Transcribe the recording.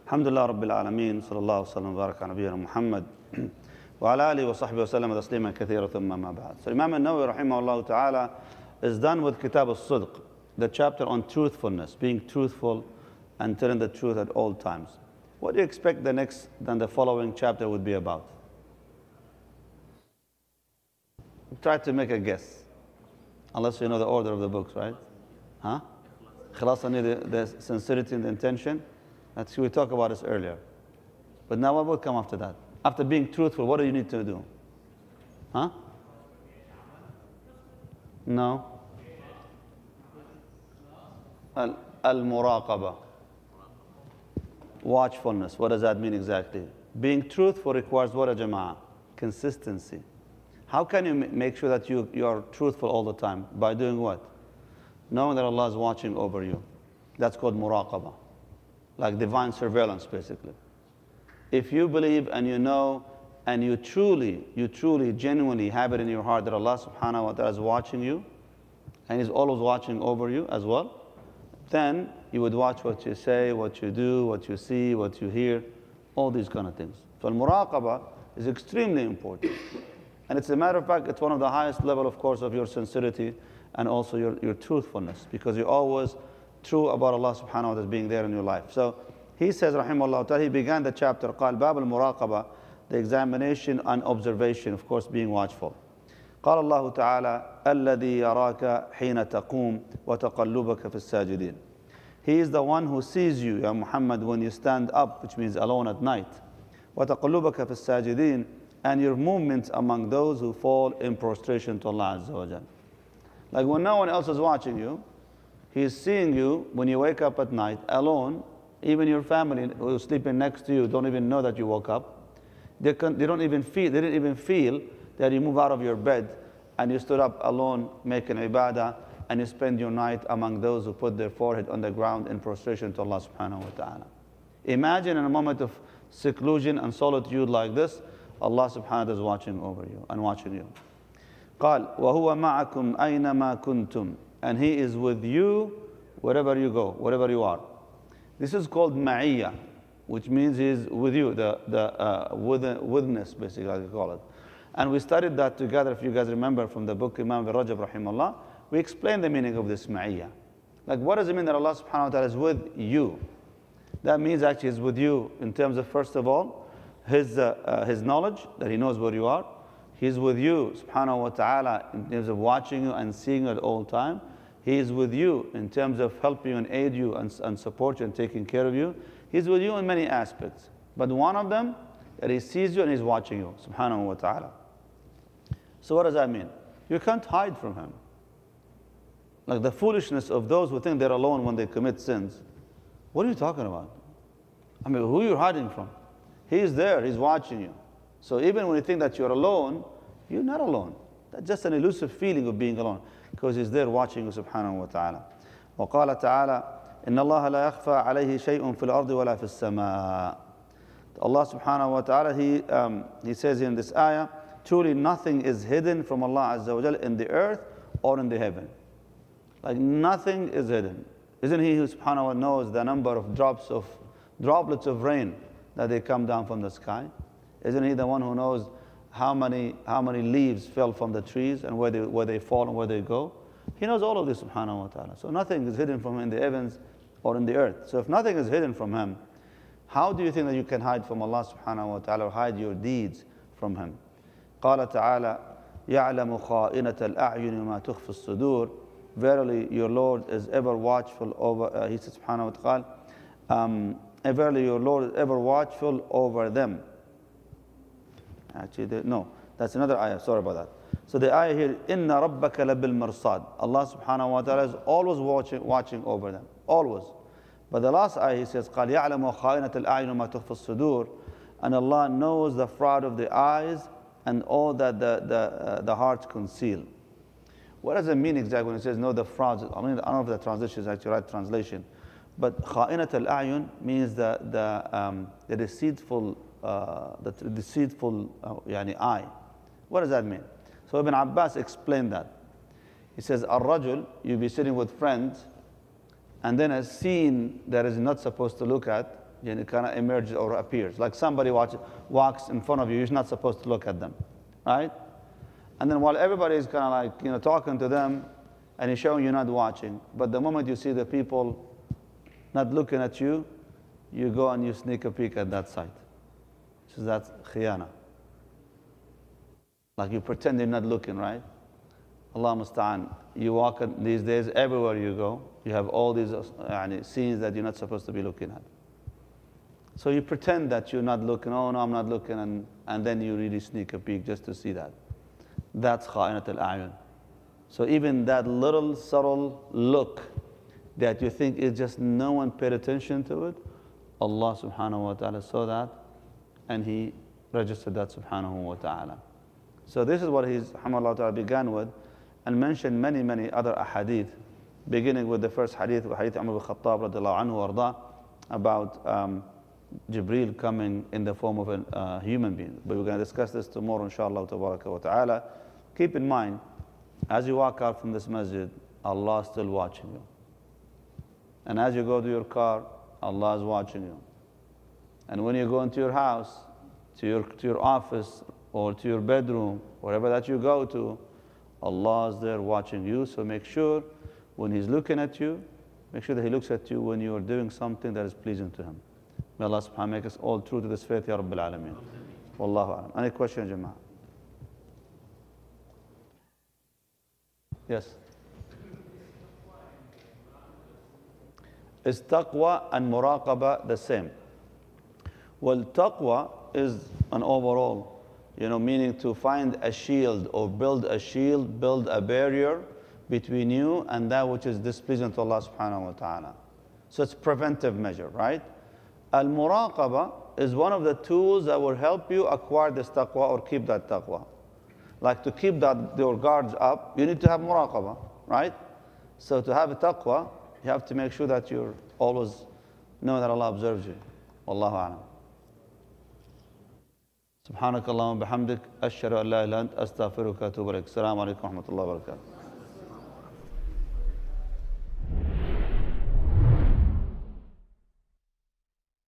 الحمد لله رب العالمين صلى الله وسلم وبارك على نبينا محمد وعلى آله وصحبه وسلم تسليما كثيرا ثم ما بعد. So Imam al-Nawawi rahimahullah ta'ala is done with Kitab al-Sidq, the chapter on truthfulness, being truthful and telling the truth at all times. What do you expect the following chapter would be about? Try to make a guess, unless you know the order of the books, right? Huh? Khalas, the sincerity and the intention. That's we talked about this earlier. But now what will come after that? After being truthful, what do you need to do? Huh? No. Al-muraqaba. Watchfulness. What does that mean exactly? Being truthful requires what, jama'ah? Consistency. How can you make sure that you are truthful all the time? By doing what? Knowing that Allah is watching over you. That's called muraqaba. Like divine surveillance, basically. If you believe and you know and you truly, genuinely have it in your heart that Allah subhanahu wa ta'ala is watching you and He's always watching over you as well, then you would watch what you say, what you do, what you see, what you hear, all these kind of things. So al-muraqaba is extremely important. And it's a matter of fact, it's one of the highest level, of course, of your sincerity and also your truthfulness, because you're always true about Allah subhanahu wa ta'ala being there in your life. So he says, rahimahullah ta'ala, he began the chapter, قال باب المراقبة, the examination and observation, of course, being watchful. قال الله تعالى الذي يراك حين تقوم وتقلبك في الساجدين. He is the one who sees you, Ya Muhammad, when you stand up, which means alone at night. وتقلبك في الساجدين, and your movements among those who fall in prostration to Allah Azza wa Jal. Like when no one else is watching you, He is seeing you when you wake up at night alone. Even your family who is sleeping next to you don't even know that you woke up. They didn't even feel that you move out of your bed and you stood up alone making ibadah and you spend your night among those who put their forehead on the ground in prostration to Allah subhanahu wa ta'ala. Imagine in a moment of seclusion and solitude like this, Allah subhanahu wa ta'ala is watching over you and watching you. قال وهو معكم أينما كنتم, and He is with you wherever you go, wherever you are. This is called ma'iyya, which means He is with you, the witness, basically, like we call it. And we studied that together, if you guys remember, from the book Imam Rajab rahimahullah. We explained the meaning of this ma'iyya. Like, what does it mean that Allah subhanahu wa ta'ala is with you? That means actually He's with you in terms of, first of all, His knowledge, that He knows where you are. He's with you, subhanahu wa ta'ala, in terms of watching you and seeing you at all time. He is with you in terms of helping you and aid you and support you and taking care of you. He's with you in many aspects. But one of them, that He sees you and He's watching you, subhanahu wa ta'ala. So what does that mean? You can't hide from Him. Like the foolishness of those who think they're alone when they commit sins. What are you talking about? I mean, who are you hiding from? He is there, He's watching you. So even when you think that you're alone, you're not alone. That's just an elusive feeling of being alone, because He's there watching you subhanahu wa ta'ala. وقال تعالى إن الله لا يخفى عليه شيء في الأرض ولا في السماء. Allah subhanahu wa ta'ala, He says in this ayah, truly nothing is hidden from Allah Azza wa Jal in the earth or in the heaven. Like nothing is hidden. Isn't He who subhanahu wa ta'ala knows the number of droplets of rain that they come down from the sky? Isn't He the one who knows how many leaves fell from the trees and where they fall and where they go? He knows all of this subhanahu wa ta'ala. So nothing is hidden from Him in the heavens or in the earth. So if nothing is hidden from Him, how do you think that you can hide from Allah subhanahu wa ta'ala or hide your deeds from Him? قال تعالى يعلم خائنة الأعين وما تخفي الصدور. Verily your Lord is ever watchful over, He says subhanahu wa ta'ala, verily your Lord is ever watchful over them. Actually, no, that's another ayah, sorry about that. So the ayah here, إِنَّ رَبَّكَ لَبِالْمَرْصَادِ. Allah subhanahu wa ta'ala is always watching over them, always. But the last ayah, He says, قَالْ يَعْلَمُ خَائِنَةَ الْأَعْيُنِ وَمَا تُخْفِي الصُّدُورِ. And Allah knows the fraud of the eyes and all that the hearts conceal. What does it mean exactly when it says know the frauds? I mean, I don't know if the translation is actually the right translation. But خَائِنَةَ الْأَعْيُنِ means the deceitful eye. What does that mean? So Ibn Abbas explained that. He says, Ar-Rajul, you be sitting with friends, and then a scene that is not supposed to look at and it kind of emerges or appears. Like somebody walks in front of you, you're not supposed to look at them, right? And then while everybody is kind of like, talking to them, and he's showing you're not watching, but the moment you see the people not looking at you, you go and you sneak a peek at that side. So that's khiyana. Like you pretend you're not looking, right? Allah musta'an. You walk these days, everywhere you go, you have all these scenes that you're not supposed to be looking at. So you pretend that you're not looking, oh no, I'm not looking, and then you really sneak a peek just to see that. That's kha'inat al-a'yun. So even that little subtle look that you think is just no one paid attention to it, Allah subhanahu wa ta'ala saw that, and He registered that subhanahu wa ta'ala. So this is what He began with, and mentioned many, many other ahadith, beginning with the first hadith, hadith Umar ibn Khattab radiallahu anhu warda, about Jibreel coming in the form of a human being. But we're going to discuss this tomorrow, inshallah tabaraka wa ta'ala. Keep in mind, as you walk out from this masjid, Allah is still watching you. And as you go to your car, Allah is watching you. And when you go into your house, to your office, or to your bedroom, wherever that you go to, Allah is there watching you. So make sure when He's looking at you, make sure that He looks at you when you are doing something that is pleasing to Him. May Allah subhanahu wa ta'ala make us all true to this faith, Ya Rabbil Alameen. Wallahu a'lam. Any question, Jama'ah? Yes? Is taqwa and muraqabah the same? Well, taqwa is an overall, meaning to find a shield or build a shield, build a barrier between you and that which is displeasing to Allah subhanahu wa ta'ala. So it's preventive measure, right? Al-muraqabah is one of the tools that will help you acquire this taqwa or keep that taqwa. Like to keep your guards up, you need to have muraqabah, right? So to have a taqwa, you have to make sure that you're always know that Allah observes you. Wallahu a'lam. سبحانك اللهم وبحمدك أشهد أن لا إله إلا أنت أستغفرك وأتوب إليك. السلام عليكم ورحمة الله وبركاته.